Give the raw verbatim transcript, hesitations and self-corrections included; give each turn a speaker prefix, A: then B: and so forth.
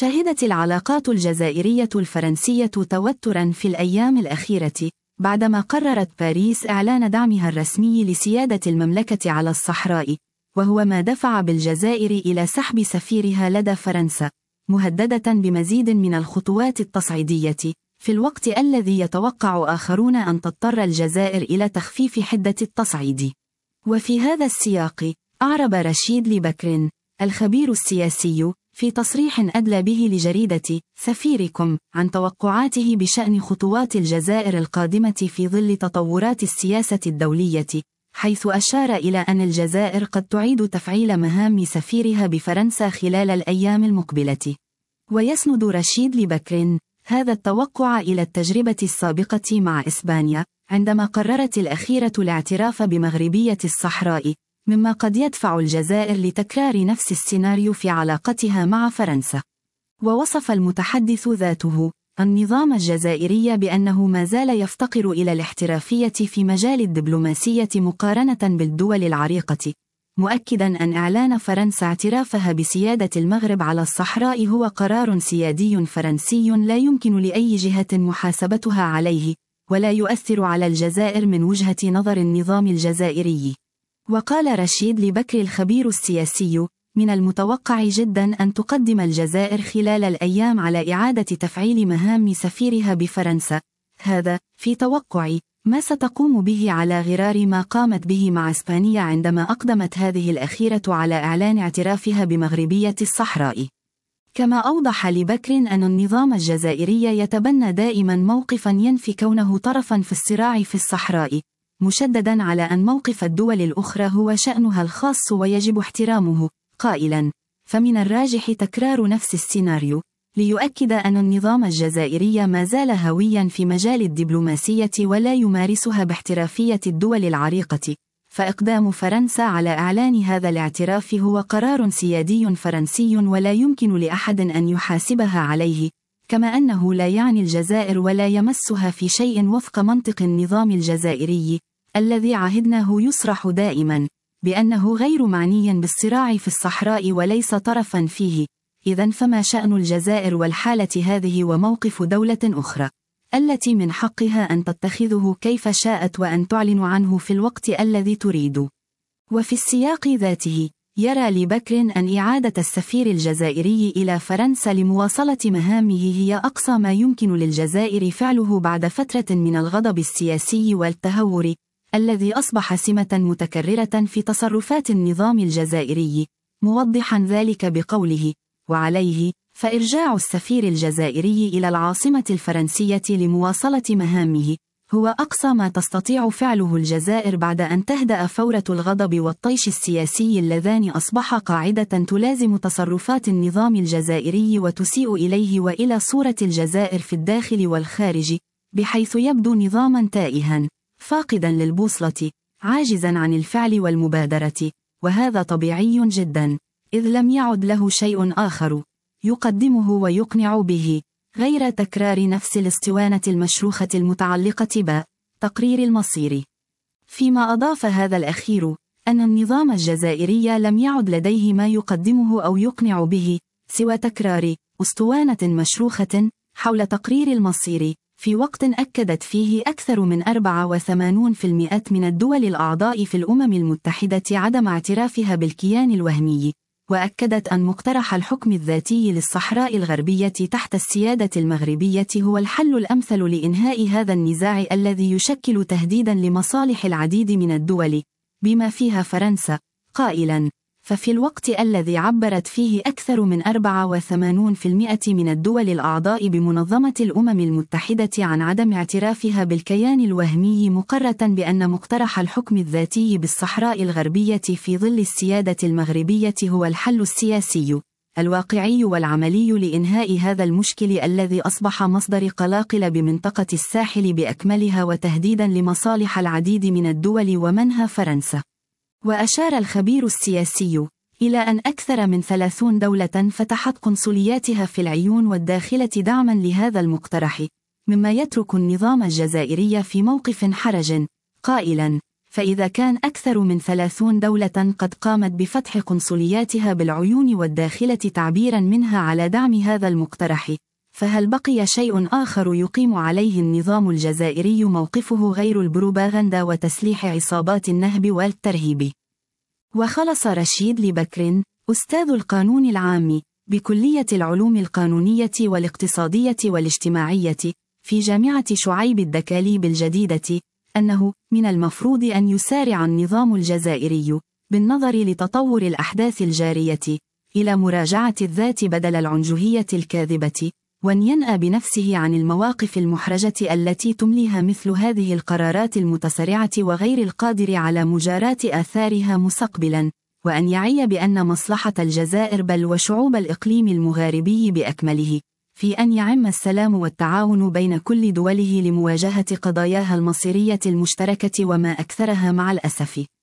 A: شهدت العلاقات الجزائرية الفرنسية توتراً في الأيام الأخيرة، بعدما قررت باريس إعلان دعمها الرسمي لسيادة المملكة على الصحراء، وهو ما دفع بالجزائر إلى سحب سفيرها لدى فرنسا، مهددة بمزيد من الخطوات التصعيدية، في الوقت الذي يتوقع آخرون أن تضطر الجزائر إلى تخفيف حدة التصعيد. وفي هذا السياق، أعرب رشيد لبكر الخبير السياسي في تصريح أدلى به لجريدة سفيركم عن توقعاته بشأن خطوات الجزائر القادمة في ظل تطورات السياسة الدولية، حيث أشار إلى أن الجزائر قد تعيد تفعيل مهام سفيرها بفرنسا خلال الأيام المقبلة. ويسند رشيد لبكر هذا التوقع إلى التجربة السابقة مع إسبانيا، عندما قررت الأخيرة الاعتراف بمغربية الصحراء، مما قد يدفع الجزائر لتكرار نفس السيناريو في علاقتها مع فرنسا. ووصف المتحدث ذاته النظام الجزائري بأنه ما زال يفتقر إلى الاحترافية في مجال الدبلوماسية مقارنة بالدول العريقة، مؤكداً أن إعلان فرنسا اعترافها بسيادة المغرب على الصحراء هو قرار سيادي فرنسي لا يمكن لأي جهة محاسبتها عليه، ولا يؤثر على الجزائر من وجهة نظر النظام الجزائري. وقال رشيد لبكر الخبير السياسي: من المتوقع جدا أن تقدم الجزائر خلال الأيام على إعادة تفعيل مهام سفيرها بفرنسا، هذا في توقعي ما ستقوم به على غرار ما قامت به مع إسبانيا عندما أقدمت هذه الأخيرة على إعلان اعترافها بمغربية الصحراء. كما أوضح لبكر أن النظام الجزائري يتبنى دائما موقفا ينفي كونه طرفا في الصراع في الصحراء، مشددا على أن موقف الدول الأخرى هو شأنها الخاص ويجب احترامه، قائلا: فمن الراجح تكرار نفس السيناريو، ليؤكد أن النظام الجزائري ما زال هويا في مجال الدبلوماسية ولا يمارسها باحترافية الدول العريقة، فإقدام فرنسا على إعلان هذا الاعتراف هو قرار سيادي فرنسي ولا يمكن لأحد أن يحاسبها عليه، كما أنه لا يعني الجزائر ولا يمسها في شيء وفق منطق النظام الجزائري الذي عهدناه يصرح دائما بأنه غير معني بالصراع في الصحراء وليس طرفا فيه. إذن فما شأن الجزائر والحالة هذه وموقف دولة أخرى التي من حقها أن تتخذه كيف شاءت وأن تعلن عنه في الوقت الذي تريد؟ وفي السياق ذاته، يرى لبكر أن إعادة السفير الجزائري إلى فرنسا لمواصلة مهامه هي أقصى ما يمكن للجزائر فعله بعد فترة من الغضب السياسي والتهور الذي أصبح سمة متكررة في تصرفات النظام الجزائري، موضحا ذلك بقوله: وعليه فإرجاع السفير الجزائري إلى العاصمة الفرنسية لمواصلة مهامه هو أقصى ما تستطيع فعله الجزائر بعد أن تهدأ فورة الغضب والطيش السياسي اللذان أصبحا قاعدة تلازم تصرفات النظام الجزائري وتسيء إليه وإلى صورة الجزائر في الداخل والخارج، بحيث يبدو نظاما تائها فاقدا للبوصلة، عاجزا عن الفعل والمبادرة، وهذا طبيعي جدا، إذ لم يعد له شيء آخر يقدمه ويقنع به غير تكرار نفس الاسطوانة المشروخة المتعلقة بتقرير المصير. فيما أضاف هذا الأخير أن النظام الجزائري لم يعد لديه ما يقدمه أو يقنع به سوى تكرار أسطوانة مشروخة حول تقرير المصير، في وقت أكدت فيه أكثر من أربعة وثمانين بالمئة من الدول الأعضاء في الأمم المتحدة عدم اعترافها بالكيان الوهمي، وأكدت أن مقترح الحكم الذاتي للصحراء الغربية تحت السيادة المغربية هو الحل الأمثل لإنهاء هذا النزاع الذي يشكل تهديدا لمصالح العديد من الدول بما فيها فرنسا، قائلا: ففي الوقت الذي عبرت فيه أكثر من أربعة وثمانين بالمئة من الدول الأعضاء بمنظمة الأمم المتحدة عن عدم اعترافها بالكيان الوهمي مقرة بأن مقترح الحكم الذاتي بالصحراء الغربية في ظل السيادة المغربية هو الحل السياسي الواقعي والعملي لإنهاء هذا المشكل الذي أصبح مصدر قلاقل بمنطقة الساحل بأكملها وتهديدا لمصالح العديد من الدول ومنها فرنسا. وأشار الخبير السياسي إلى أن أكثر من ثلاثين دولة فتحت قنصلياتها في العيون والداخلة دعما لهذا المقترح، مما يترك النظام الجزائري في موقف حرج، قائلا: فإذا كان أكثر من ثلاثين دولة قد قامت بفتح قنصلياتها بالعيون والداخلة تعبيرا منها على دعم هذا المقترح، فهل بقي شيء آخر يقيم عليه النظام الجزائري موقفه غير البروباغندا وتسليح عصابات النهب والترهيب؟ وخلص رشيد لبكر، أستاذ القانون العام بكلية العلوم القانونية والاقتصادية والاجتماعية في جامعة شعيب الدكاليب الجديدة، أنه من المفروض أن يسارع النظام الجزائري بالنظر لتطور الأحداث الجارية إلى مراجعة الذات بدل العنجهية الكاذبة، وأن ينأى بنفسه عن المواقف المحرجة التي تمليها مثل هذه القرارات المتسرعة وغير القادر على مجاراة آثارها مستقبلا، وأن يعي بأن مصلحة الجزائر بل وشعوب الإقليم المغاربي بأكمله في أن يعم السلام والتعاون بين كل دوله لمواجهة قضاياها المصيرية المشتركة وما أكثرها مع الأسف.